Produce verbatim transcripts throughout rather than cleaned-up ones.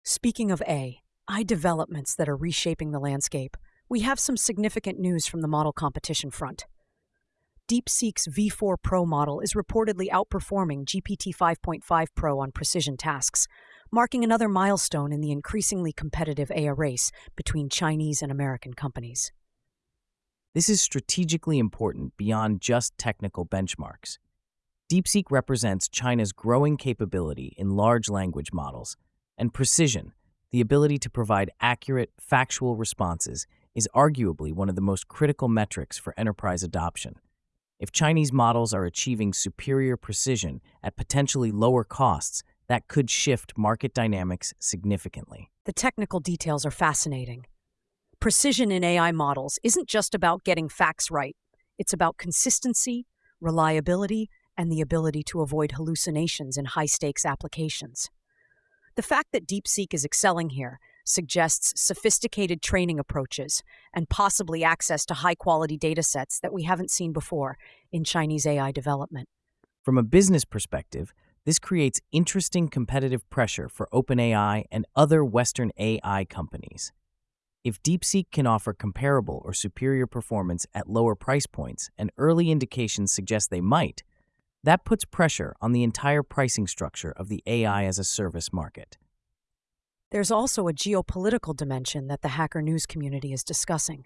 Speaking of A I developments that are reshaping the landscape, we have some significant news from the model competition front. DeepSeek's V four Pro model is reportedly outperforming G P T five point five Pro on precision tasks, marking another milestone in the increasingly competitive A I race between Chinese and American companies. This is strategically important beyond just technical benchmarks. DeepSeek represents China's growing capability in large language models, and precision, the ability to provide accurate, factual responses, is arguably one of the most critical metrics for enterprise adoption. If Chinese models are achieving superior precision at potentially lower costs, that could shift market dynamics significantly. The technical details are fascinating. Precision in A I models isn't just about getting facts right, it's about consistency, reliability, and the ability to avoid hallucinations in high stakes applications. The fact that DeepSeek is excelling here suggests sophisticated training approaches and possibly access to high quality datasets that we haven't seen before in Chinese A I development. From a business perspective, this creates interesting competitive pressure for OpenAI and other Western A I companies. If DeepSeek can offer comparable or superior performance at lower price points, and early indications suggest they might, that puts pressure on the entire pricing structure of the A I as a service market. There's also a geopolitical dimension that the Hacker News community is discussing.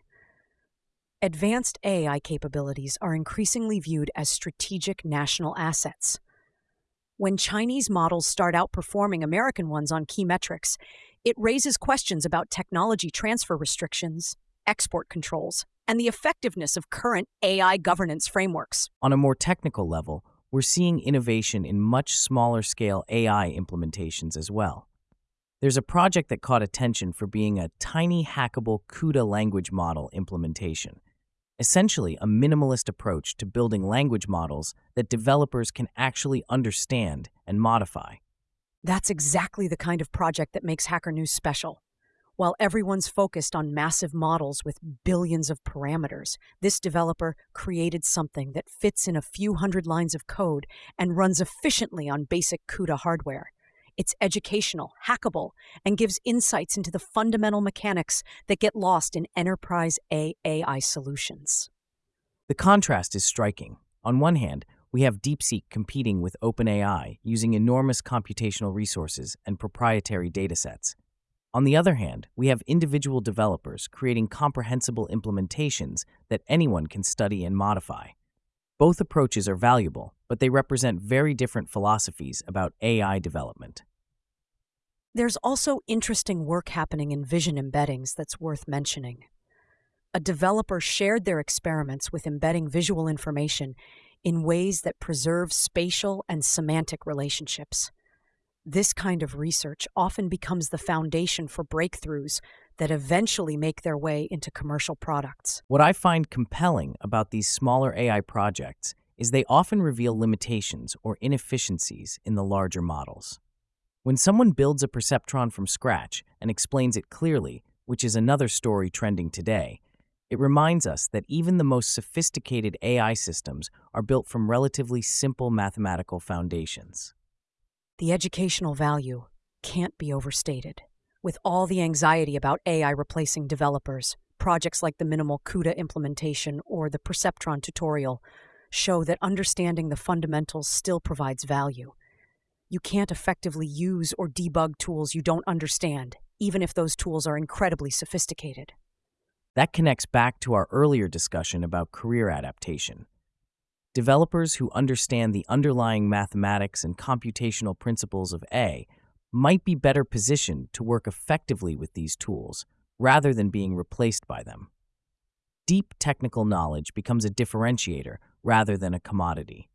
Advanced A I capabilities are increasingly viewed as strategic national assets. When Chinese models start outperforming American ones on key metrics, it raises questions about technology transfer restrictions, export controls, and the effectiveness of current A I governance frameworks. On a more technical level, we're seeing innovation in much smaller scale A I implementations as well. There's a project that caught attention for being a tiny hackable CUDA language model implementation, essentially a minimalist approach to building language models that developers can actually understand and modify. That's exactly the kind of project that makes Hacker News special. While everyone's focused on massive models with billions of parameters, this developer created something that fits in a few hundred lines of code and runs efficiently on basic CUDA hardware. It's educational, hackable, and gives insights into the fundamental mechanics that get lost in enterprise A I solutions. The contrast is striking. On one hand, we have DeepSeek competing with OpenAI using enormous computational resources and proprietary datasets. On the other hand, we have individual developers creating comprehensible implementations that anyone can study and modify. Both approaches are valuable, but they represent very different philosophies about A I development. There's also interesting work happening in vision embeddings that's worth mentioning. A developer shared their experiments with embedding visual information in ways that preserve spatial and semantic relationships. This kind of research often becomes the foundation for breakthroughs that eventually make their way into commercial products. What I find compelling about these smaller A I projects is they often reveal limitations or inefficiencies in the larger models. When someone builds a perceptron from scratch and explains it clearly, which is another story trending today, it reminds us that even the most sophisticated A I systems are built from relatively simple mathematical foundations. The educational value can't be overstated. With all the anxiety about A I replacing developers, projects like the minimal CUDA implementation or the Perceptron tutorial show that understanding the fundamentals still provides value. You can't effectively use or debug tools you don't understand, even if those tools are incredibly sophisticated. That connects back to our earlier discussion about career adaptation. Developers who understand the underlying mathematics and computational principles of A might be better positioned to work effectively with these tools, rather than being replaced by them. Deep technical knowledge becomes a differentiator rather than a commodity.